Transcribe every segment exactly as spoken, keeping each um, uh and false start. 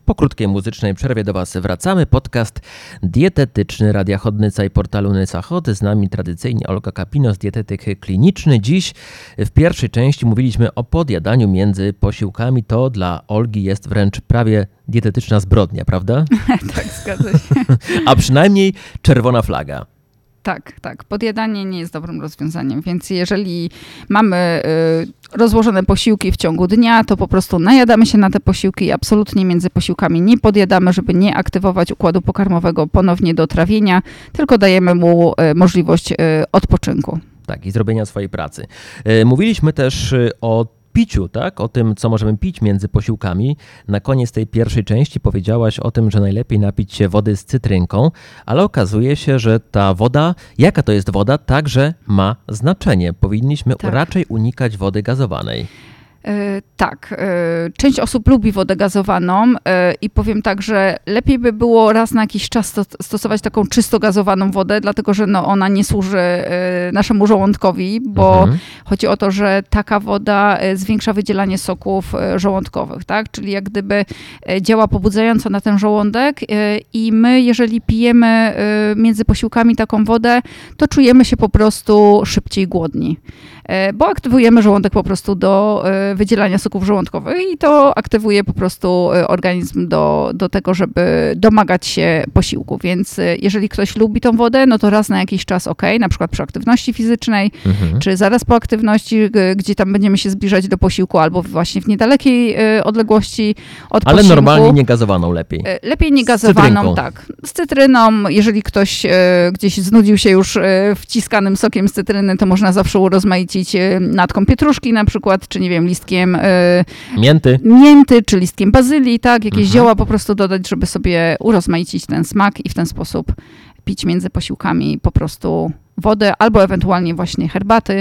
Po krótkiej muzycznej przerwie do Was wracamy. Podcast dietetyczny Radia Chodnyca i portalu Nyca.Hot. Z nami tradycyjnie Olga Kapinos, dietetyk kliniczny. Dziś w pierwszej części mówiliśmy o podjadaniu między posiłkami. To dla Olgi jest wręcz prawie dietetyczna zbrodnia, prawda? Tak, zgadza się. A przynajmniej czerwona flaga. Tak, tak. Podjadanie nie jest dobrym rozwiązaniem, więc jeżeli mamy y, rozłożone posiłki w ciągu dnia, to po prostu najadamy się na te posiłki i absolutnie między posiłkami nie podjadamy, żeby nie aktywować układu pokarmowego ponownie do trawienia, tylko dajemy mu y, możliwość y, odpoczynku. Tak, i zrobienia swojej pracy. Y, mówiliśmy też y, o piciu, tak? O tym, co możemy pić między posiłkami. Na koniec tej pierwszej części powiedziałaś o tym, że najlepiej napić się wody z cytrynką, ale okazuje się, że ta woda, jaka to jest woda, także ma znaczenie. Powinniśmy tak. raczej unikać wody gazowanej. Tak, część osób lubi wodę gazowaną i powiem tak, że lepiej by było raz na jakiś czas stosować taką czysto gazowaną wodę, dlatego że no ona nie służy naszemu żołądkowi, bo mhm. chodzi o to, że taka woda zwiększa wydzielanie soków żołądkowych, tak? Czyli jak gdyby działa pobudzająco na ten żołądek i my, jeżeli pijemy między posiłkami taką wodę, to czujemy się po prostu szybciej głodni, bo aktywujemy żołądek po prostu do wydzielania soków żołądkowych i to aktywuje po prostu organizm do, do tego, żeby domagać się posiłku. Więc jeżeli ktoś lubi tą wodę, no to raz na jakiś czas ok, na przykład przy aktywności fizycznej, mhm. czy zaraz po aktywności, gdzie tam będziemy się zbliżać do posiłku, albo właśnie w niedalekiej odległości od Ale posiłku. Ale normalnie nie gazowaną lepiej. Lepiej nie gazowaną, tak. Z cytryną, jeżeli ktoś gdzieś znudził się już wciskanym sokiem z cytryny, to można zawsze urozmaicić natką pietruszki na przykład, czy nie wiem, listkiem mięty. mięty, czy listkiem bazylii, tak, jakieś mhm. zioła po prostu dodać, żeby sobie urozmaicić ten smak i w ten sposób pić między posiłkami po prostu wodę, albo ewentualnie właśnie herbaty.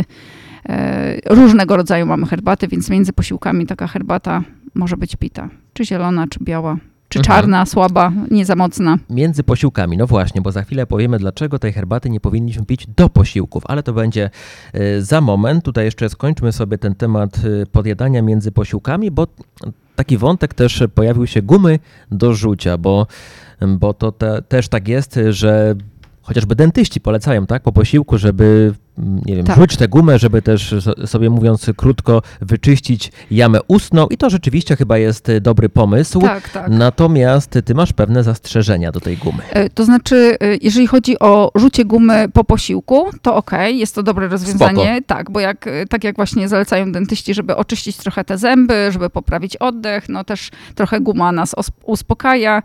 Różnego rodzaju mamy herbaty, więc między posiłkami taka herbata może być pita, czy zielona, czy biała. Czy czarna, mhm. słaba, nie za mocna. Między posiłkami, no właśnie, bo za chwilę powiemy, dlaczego tej herbaty nie powinniśmy pić do posiłków, ale to będzie za moment. Tutaj jeszcze skończmy sobie ten temat podjadania między posiłkami, bo taki wątek też pojawił się gumy do rzucia, bo, bo to te, też tak jest, że chociażby dentyści polecają, tak, po posiłku, żeby nie wiem, tak. rzuć tę gumę, żeby też sobie mówiąc krótko wyczyścić jamę ustną i to rzeczywiście chyba jest dobry pomysł. Tak, tak. Natomiast ty masz pewne zastrzeżenia do tej gumy. To znaczy, jeżeli chodzi o rzucie gumy po posiłku, to okej, okay, jest to dobre rozwiązanie. Spoko. Tak, bo jak, tak jak właśnie zalecają dentyści, żeby oczyścić trochę te zęby, żeby poprawić oddech, no też trochę guma nas uspokaja,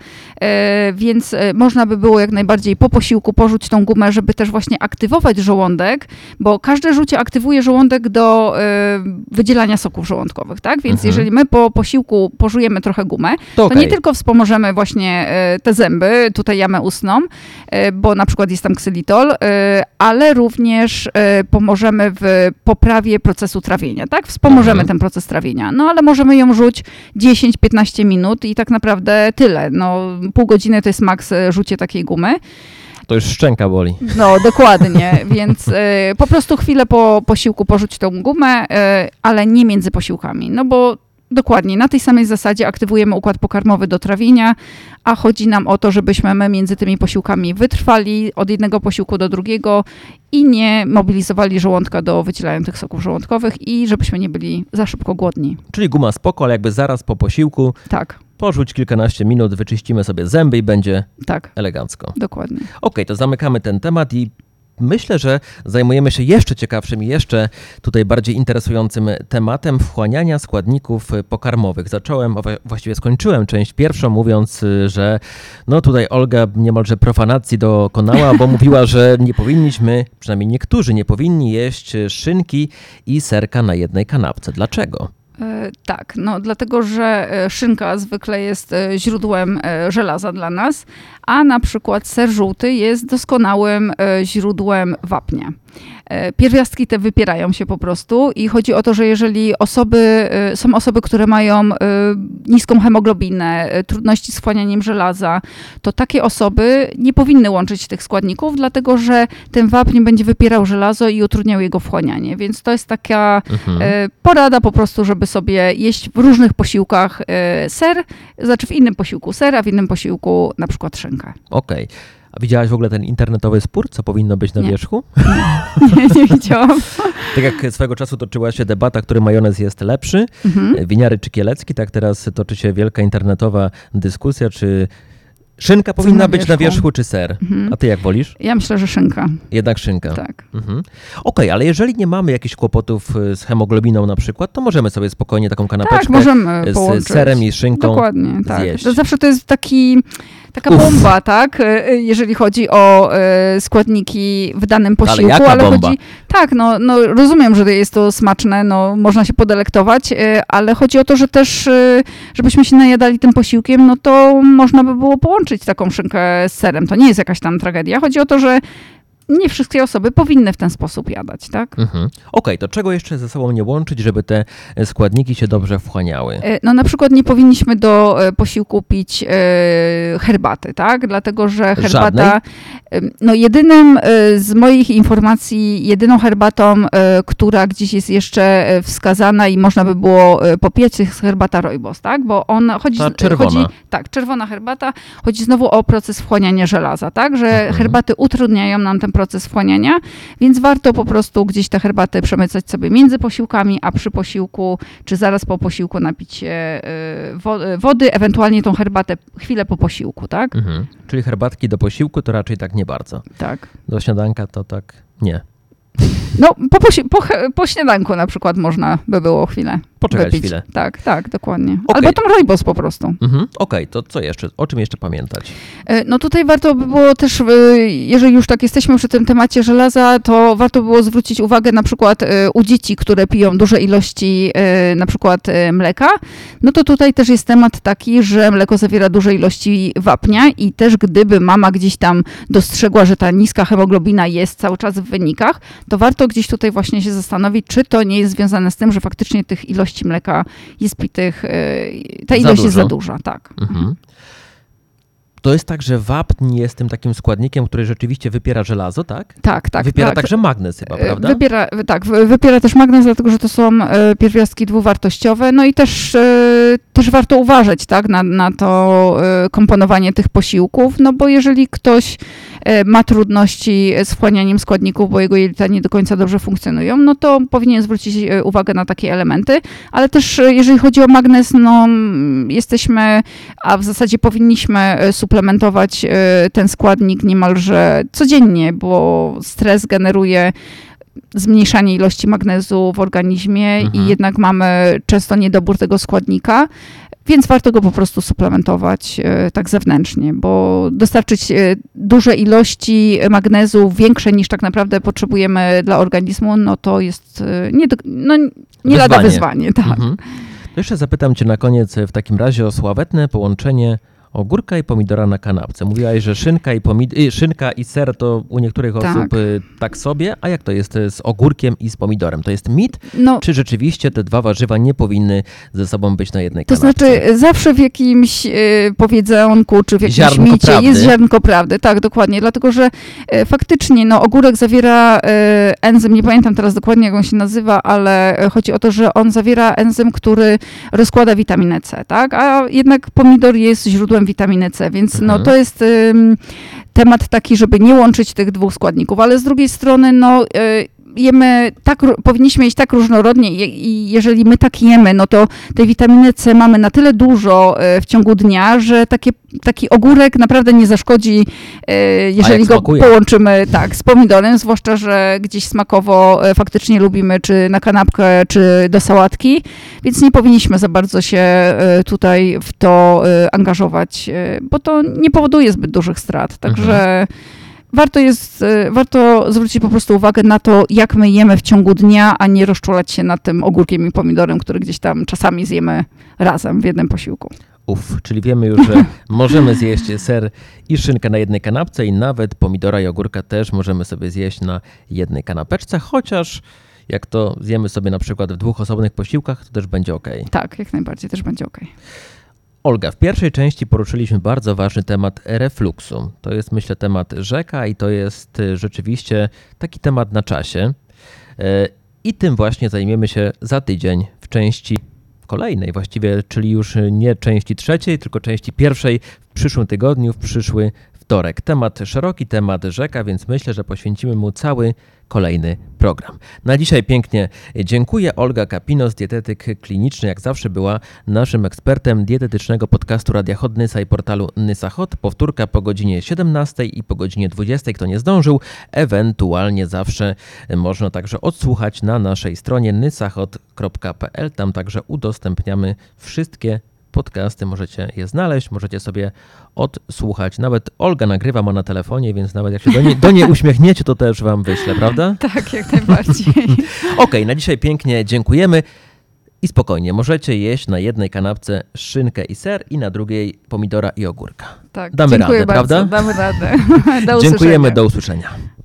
więc można by było jak najbardziej po posiłku porzuć tą gumę, żeby też właśnie aktywować żołądek, bo każde rzucie aktywuje żołądek do y, wydzielania soków żołądkowych, tak? Więc mhm. jeżeli my po posiłku pożujemy trochę gumę, to, to okay. nie tylko wspomożemy właśnie y, te zęby, tutaj jamę ustną, y, bo na przykład jest tam ksylitol, y, ale również y, pomożemy w poprawie procesu trawienia, tak? Wspomożemy mhm. ten proces trawienia, no ale możemy ją rzuć dziesięć do piętnastu minut i tak naprawdę tyle. No pół godziny to jest maks rzucie takiej gumy. To już szczęka boli. No, dokładnie, więc y, po prostu chwilę po posiłku porzuć tą gumę, y, ale nie między posiłkami, no bo dokładnie na tej samej zasadzie aktywujemy układ pokarmowy do trawienia, a chodzi nam o to, żebyśmy my między tymi posiłkami wytrwali od jednego posiłku do drugiego i nie mobilizowali żołądka do wydzielania tych soków żołądkowych i żebyśmy nie byli za szybko głodni. Czyli guma spoko, ale jakby zaraz po posiłku tak. porzuć kilkanaście minut, wyczyścimy sobie zęby i będzie tak. elegancko. Dokładnie. Okej, okay, to zamykamy ten temat i myślę, że zajmujemy się jeszcze ciekawszym i jeszcze tutaj bardziej interesującym tematem wchłaniania składników pokarmowych. Zacząłem, właściwie skończyłem część pierwszą mówiąc, że no tutaj Olga niemalże profanacji dokonała, bo mówiła, że nie powinniśmy, przynajmniej niektórzy nie powinni jeść szynki i serka na jednej kanapce. Dlaczego? Tak, no dlatego, że szynka zwykle jest źródłem żelaza dla nas, a na przykład ser żółty jest doskonałym źródłem wapnia. Pierwiastki te wypierają się po prostu i chodzi o to, że jeżeli osoby, są osoby, które mają niską hemoglobinę, trudności z wchłanianiem żelaza, to takie osoby nie powinny łączyć tych składników, dlatego że ten wapń będzie wypierał żelazo i utrudniał jego wchłanianie. Więc to jest taka mhm. porada po prostu, żeby sobie jeść w różnych posiłkach ser, znaczy w innym posiłku ser, a w innym posiłku na przykład szynkę. Okej. Okay. A widziałaś w ogóle ten internetowy spór, co powinno być na nie. wierzchu? Nie, nie widziałam. Tak jak swego czasu toczyła się debata, który majonez jest lepszy, mhm. winiary czy kielecki, tak teraz toczy się wielka internetowa dyskusja, czy szynka powinna na być na wierzchu, czy ser? Mhm. A ty jak wolisz? Ja myślę, że szynka. Jednak szynka. Tak. Mhm. Okej, okay, ale jeżeli nie mamy jakichś kłopotów z hemoglobiną na przykład, to możemy sobie spokojnie taką kanapeczkę tak, możemy z połączyć. serem i szynką Dokładnie, tak. zjeść. To zawsze to jest taki... Taka Uf. bomba, tak, jeżeli chodzi o e, składniki w danym posiłku. Ale jaka ale bomba? Chodzi, tak, no, no rozumiem, że jest to smaczne, no można się podelektować, e, ale chodzi o to, że też, e, żebyśmy się najadali tym posiłkiem, no to można by było połączyć taką szynkę z serem. To nie jest jakaś tam tragedia. Chodzi o to, że nie wszystkie osoby powinny w ten sposób jadać, tak? Mhm. Okej, okay, to czego jeszcze ze sobą nie łączyć, żeby te składniki się dobrze wchłaniały? No na przykład nie powinniśmy do posiłku pić herbaty, tak? Dlatego, że herbata... Żadnej? No jedynym z moich informacji, jedyną herbatą, która gdzieś jest jeszcze wskazana i można by było popić, jest herbata rooibos, tak? Bo on chodzi... Ta czerwona. Chodzi, tak, czerwona herbata. Chodzi znowu o proces wchłaniania żelaza, tak? Że mhm. herbaty utrudniają nam ten proces wchłaniania, więc warto po prostu gdzieś te herbaty przemycać sobie między posiłkami, a przy posiłku, czy zaraz po posiłku napić się wody, ewentualnie tą herbatę chwilę po posiłku, tak? Mhm. Czyli herbatki do posiłku to raczej tak nie bardzo. Tak. Do śniadanka to tak nie. No, po, posi- po, po śniadanku na przykład można by było chwilę Poczekać wypić. chwilę. Tak, tak, dokładnie. Okay. Albo tam rooibos po prostu. Mhm. Okej, okay, to co jeszcze? O czym jeszcze pamiętać? No tutaj warto by było też, jeżeli już tak jesteśmy przy tym temacie żelaza, to warto by było zwrócić uwagę na przykład u dzieci, które piją duże ilości na przykład mleka. No to tutaj też jest temat taki, że mleko zawiera duże ilości wapnia i też gdyby mama gdzieś tam dostrzegła, że ta niska hemoglobina jest cały czas w wynikach, to warto gdzieś tutaj właśnie się zastanowić, czy to nie jest związane z tym, że faktycznie tych ilości mleka jest pitych, ta ilość za jest za duża, tak. Mhm. To jest tak, że wapń jest tym takim składnikiem, który rzeczywiście wypiera żelazo, tak? Tak, tak. Wypiera tak. także magnez chyba, prawda? Wybiera, tak, wypiera też magnez, dlatego że to są pierwiastki dwuwartościowe, no i też, też warto uważać, tak, na, na to komponowanie tych posiłków, no bo jeżeli ktoś ma trudności z wchłanianiem składników, bo jego jelita nie do końca dobrze funkcjonują, no to powinien zwrócić uwagę na takie elementy, ale też jeżeli chodzi o magnez, no jesteśmy, a w zasadzie powinniśmy suplementować ten składnik niemalże codziennie, bo stres generuje zmniejszanie ilości magnezu w organizmie mhm. i jednak mamy często niedobór tego składnika, więc warto go po prostu suplementować e, tak zewnętrznie, bo dostarczyć e, duże ilości magnezu, większe niż tak naprawdę potrzebujemy dla organizmu, no to jest e, nie, do, no, nie wyzwanie. lada wyzwanie. Tak. Mhm. To jeszcze zapytam cię na koniec w takim razie o sławetne połączenie ogórka i pomidora na kanapce. Mówiłaś, że szynka i, pomid- szynka i ser to u niektórych tak. osób tak sobie, a jak to jest z ogórkiem i z pomidorem? To jest mit? No, czy rzeczywiście te dwa warzywa nie powinny ze sobą być na jednej to kanapce? To znaczy zawsze w jakimś y, powiedzonku, czy w jakimś ziarnko micie prawdy. jest ziarnko prawdy. Tak, dokładnie, dlatego że y, faktycznie no, ogórek zawiera y, enzym, nie pamiętam teraz dokładnie jak on się nazywa, ale y, chodzi o to, że on zawiera enzym, który rozkłada witaminę C, tak? A jednak pomidor jest źródłem witaminy C, więc mhm. no to jest y, temat taki, żeby nie łączyć tych dwóch składników, ale z drugiej strony no y, jemy tak, powinniśmy jeść tak różnorodnie i jeżeli my tak jemy, no to tej witaminy C mamy na tyle dużo w ciągu dnia, że takie, taki ogórek naprawdę nie zaszkodzi, jeżeli go smakuje? połączymy tak z pomidorem, zwłaszcza, że gdzieś smakowo faktycznie lubimy, czy na kanapkę, czy do sałatki, więc nie powinniśmy za bardzo się tutaj w to angażować, bo to nie powoduje zbyt dużych strat, także mhm. Warto jest, warto zwrócić po prostu uwagę na to, jak my jemy w ciągu dnia, a nie rozczulać się nad tym ogórkiem i pomidorem, który gdzieś tam czasami zjemy razem w jednym posiłku. Uf, czyli wiemy już, że możemy zjeść ser i szynkę na jednej kanapce i nawet pomidora i ogórka też możemy sobie zjeść na jednej kanapeczce, chociaż jak to zjemy sobie na przykład w dwóch osobnych posiłkach, to też będzie ok. Tak, jak najbardziej, też będzie ok. Olga, w pierwszej części poruszyliśmy bardzo ważny temat refluksu. To jest, myślę, temat rzeka i to jest rzeczywiście taki temat na czasie. I tym właśnie zajmiemy się za tydzień w części kolejnej właściwie, czyli już nie części trzeciej, tylko części pierwszej w przyszłym tygodniu, w przyszły wtorek. Temat szeroki, temat rzeka, więc myślę, że poświęcimy mu cały kolejny program. Na dzisiaj pięknie dziękuję. Olga Kapinos, dietetyk kliniczny, jak zawsze była naszym ekspertem dietetycznego podcastu Radia Hot Nysa i portalu Nysa Hot. Powtórka po godzinie siedemnastej i po godzinie dwudziestej. Kto nie zdążył, ewentualnie zawsze można także odsłuchać na naszej stronie nysahot kropka p l. Tam także udostępniamy wszystkie podcasty, możecie je znaleźć, możecie sobie odsłuchać. Nawet Olga nagrywa ma na telefonie, więc nawet jak się do niej, do niej uśmiechniecie, to też wam wyślę, prawda? Tak, jak najbardziej. Okej, okay, na dzisiaj pięknie dziękujemy i spokojnie, możecie jeść na jednej kanapce szynkę i ser i na drugiej pomidora i ogórka. Tak, Damy radę, bardzo, prawda? Damy radę. Do Dziękujemy, usłyszenia. do usłyszenia.